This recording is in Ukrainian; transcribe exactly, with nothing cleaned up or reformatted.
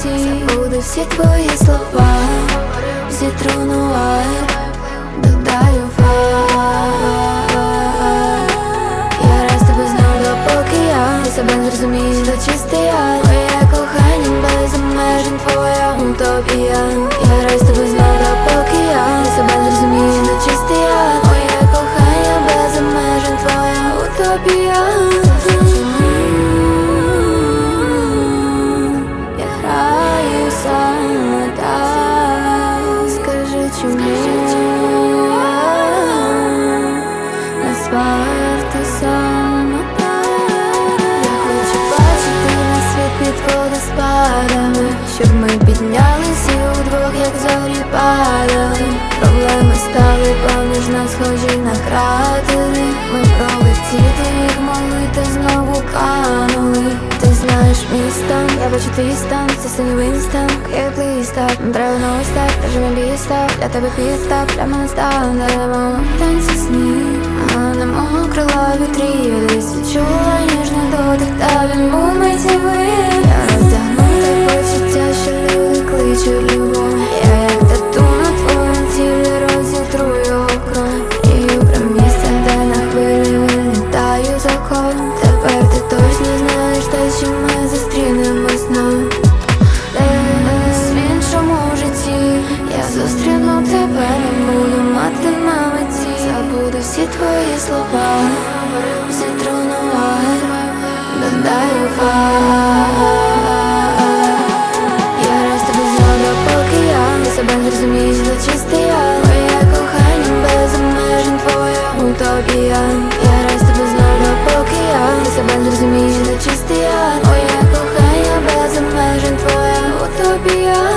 ці, забуду всі твої слова, зітру нуар, додаю фар. Я раз тебе знаю, допоки я і себе не розумію, за чистий яд. Моє кохання без обмежень, твоя утопія. Я раз тебе знаю, допоки я і себе не розумію, за чистий яд. Моє кохання без обмежень, твоя утопія. Я граю саме так. Скажи, чому нас варто саме так? Я хочу бачити на світ під водоспадами, щоб ми піднялись і удвох, як зорі падали. Проблеми стали поміж нас схожі на кратери. Ми пролетіти їх молити знову канули. Ти знаєш мій стан, я бачу твій стан, це синій Вінстон. Can you please stop, не треба новий старт, кажи мені підстав. Для тебе підстав, для мене стан, даремо танці сніг. А на мого крила вітрі, я десь відчула ніжний дотик, та він був миттєвий. Я роздягнута почуття, що люди кличуть любов. Я як тату на твоєму тілі розітру його кров. І про місце, де на хвилі вилітаю за кон. Тепер ти точно знаєш те, що ми зустрінемось знов. Десь в іншому житті я зустріну тебе, не буду мати на меті. Забуду всі твої слова, зітру нуар, додаю фар. Я раз тебе знаю, допоки я і себе не розумію, за чистий яд. Моє кохання без обмежень, твоя утопія. Я раз тебе знаю, допоки я і себе не розумію, за чистий яд. Моє кохання без обмежень, твоя утопія.